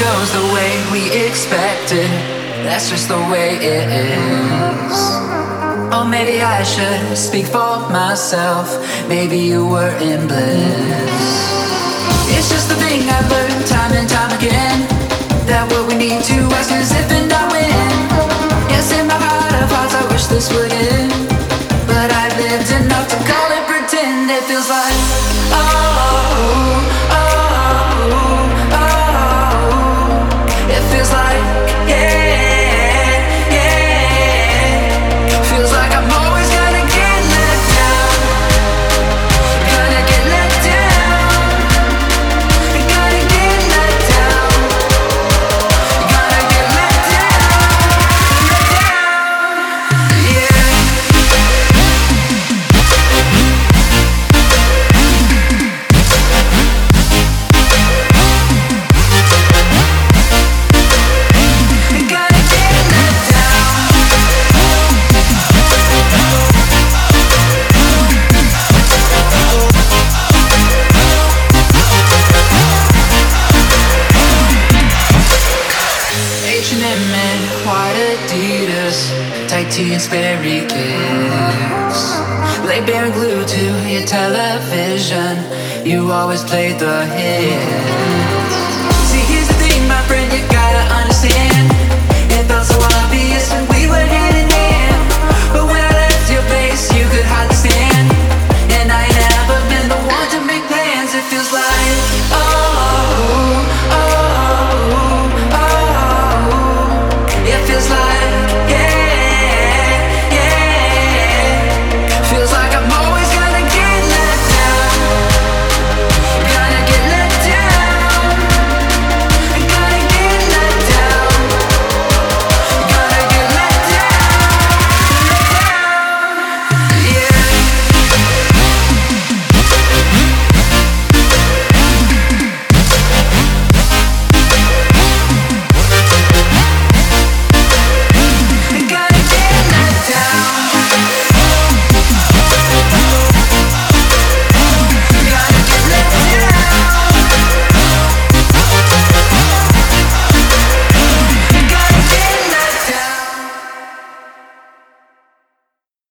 goes the way we expected. That's just the way it is. Or maybe I should speak for myself. Maybe you were in bliss. It's just the thing I've learned time and time again, that what we need to ask is if and not when. Yes, in my heart of hearts I wish this would end, but I've lived enough to call it pretend. It feels like oh, oh, oh, oh. It feels like yeah, yeah. Feels like I'm always gonna get let down. Gonna get let down. Gonna get let down. Gonna get let down. Yeah. H&M and white Adidas, tight tee and Sperry kicks. Lay bare and glued to your television, you always played the hits. See, here's the thing, my friend, you got